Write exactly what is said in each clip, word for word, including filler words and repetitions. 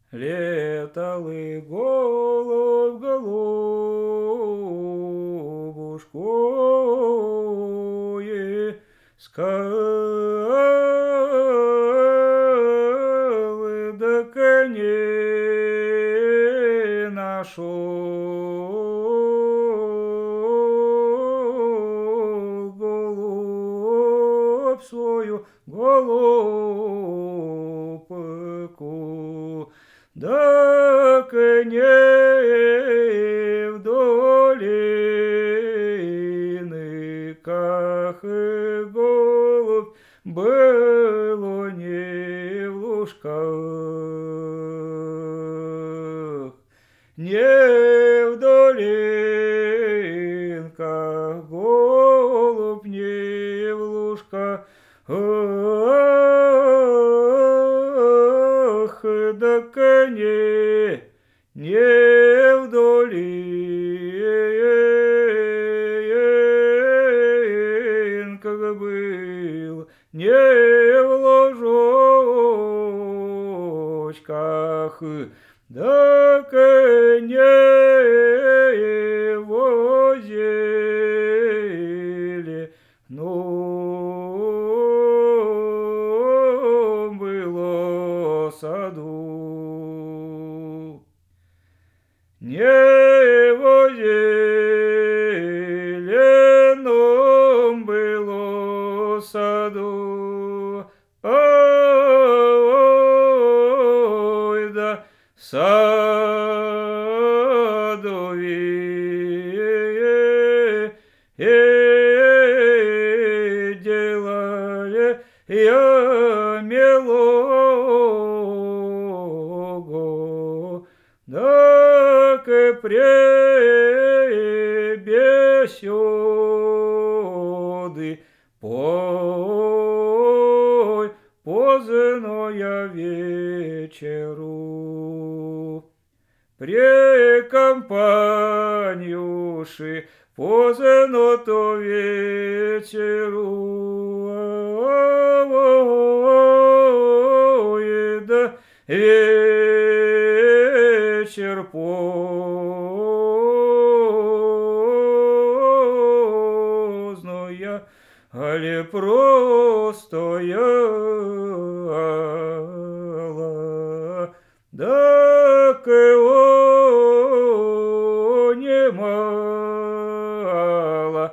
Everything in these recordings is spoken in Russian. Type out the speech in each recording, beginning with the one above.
Леталы голубь голубушкой, скалы да коней нашел голубь свою голубку. Да коней в долинках и голубь было не в лужках, не в долинках, голубь не в лужках. Ах, да коней не в долинках был, не в ложочках, да коней возили, но было саду. Не возили, но было саду. Ой, да саду делали я милого, так и пребеседы пой поздно я вечеру. Пре компанюши поздно то вечеру. Ой, да вечер поздно я, али просто я, так его немало,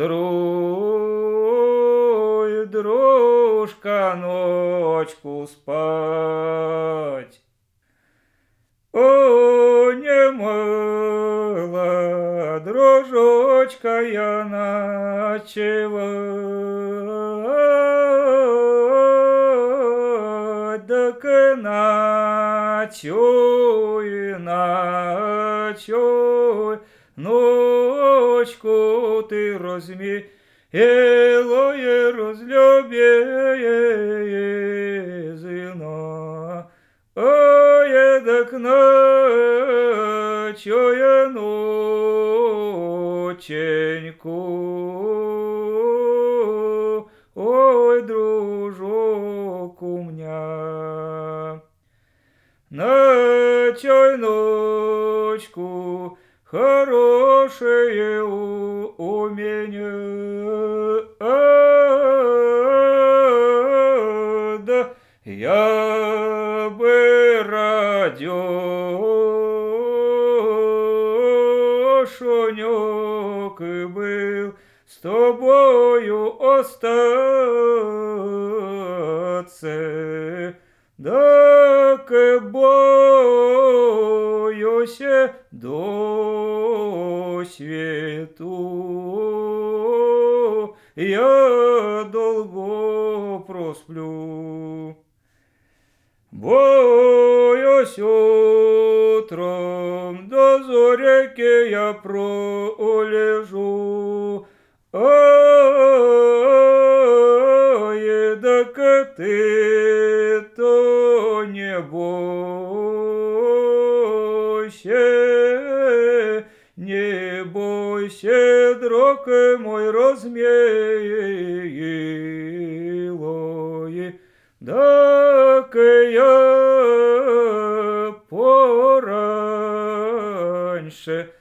друй, дружка, ночку спать. О, немало, дружочка, я ночевать, так и ночуй, ночуй, ночку ты разми, елое разлюбезна. Ой, так ночуя ноченьку, ой, дружок у меня. Ночуй ночку, хорошее у, у меня. А, да я бы радешенек был с тобою остаться, так и боюсь до свету я долго просплю. Боюсь утром до зоряки я пролежу. Ой, так ты то не бойся, не бойся, друг мой размилый, так я раньше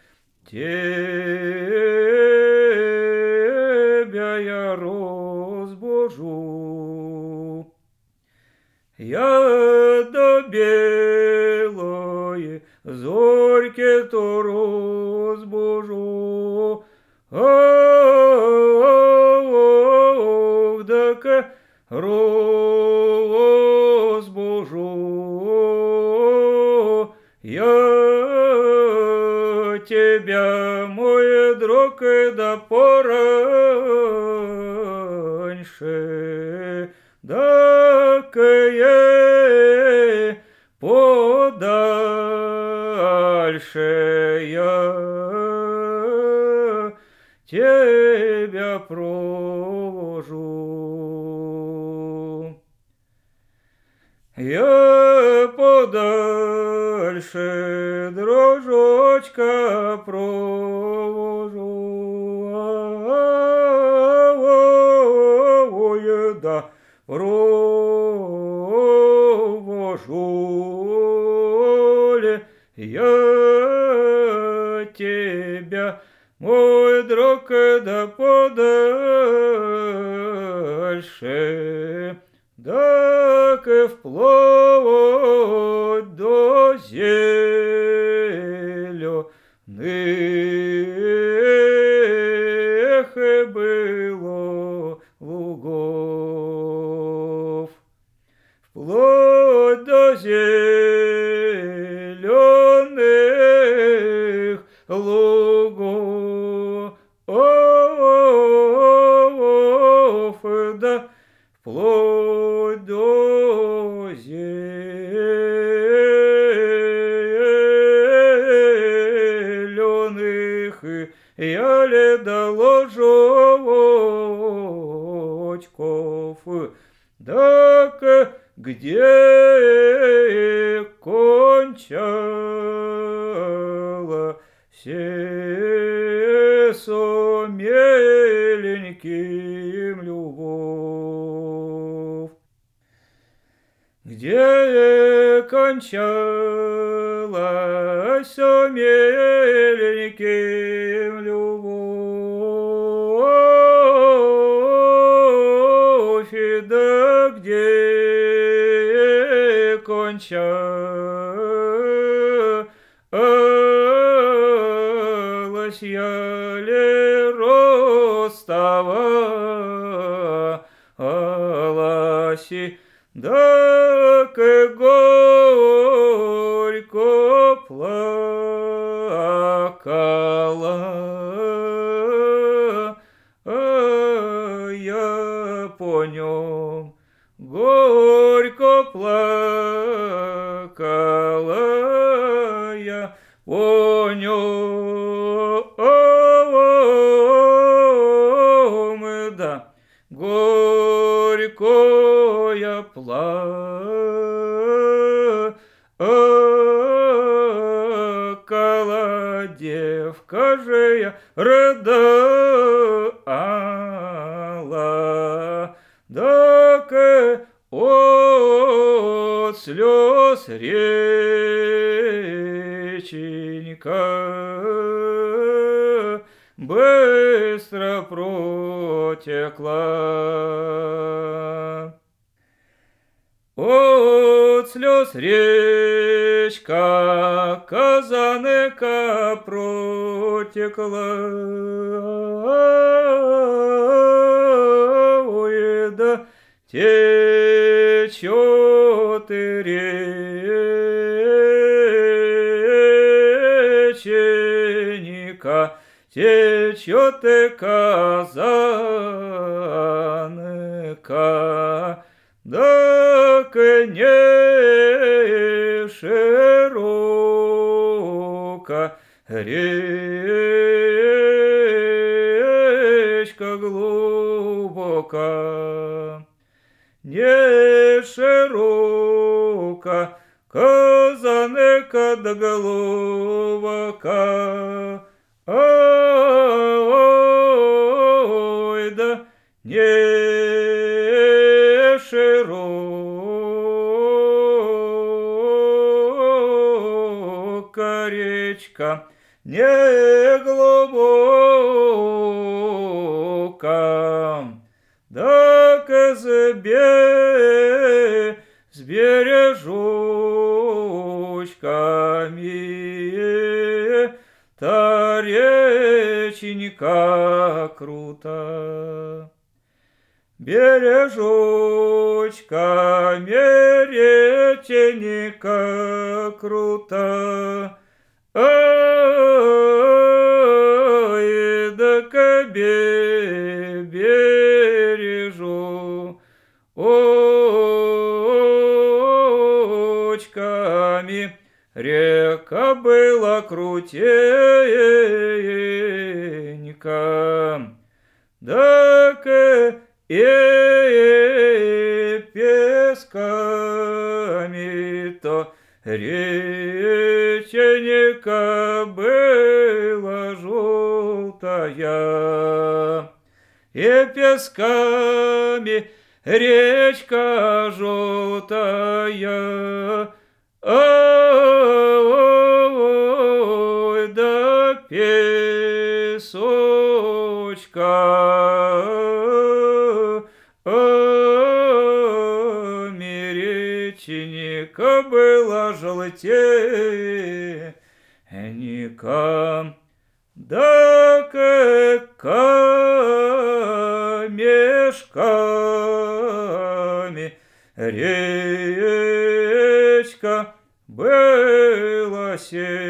тебя я разбужу. Я до белой зорьки то разбужу. Ох, да-ка разбужу я тебя, мой друг, да пораньше, да-ка я подальше я тебя провожу. Я подальше, дружочка, провожу. Ой, да, провожу ли я тебя, мой друг, да подальше, так и вплоть до зеленых было лугов, вплоть до зеленых лугов, да, вплоть до зеленых я ли доложочков, так где кончала се со миленьким любовь, где кончалась со миленьким любовь, да где кончалась я ли расставалась, да к горько плакала я по нем, горько плакала я по нем, да, горько я плакала, девка же я рыдала, так от слез реченька быстро протекла. От слез речка Казанка протекла, ой, да течет и реченька, течет и Казанка, да не широка речка глубока, не широка Казанка да глубока, ой, да не широка речка, не глубоко, да к избе с бережочками, та реченька крута. Бережочками реченька крута, ой, да к бережу очками река была крутенька, да к и песками-то реченька была желтая, и песками речка желтая, ой, да песочка реченька была желтенька, да камешками речка была синенька.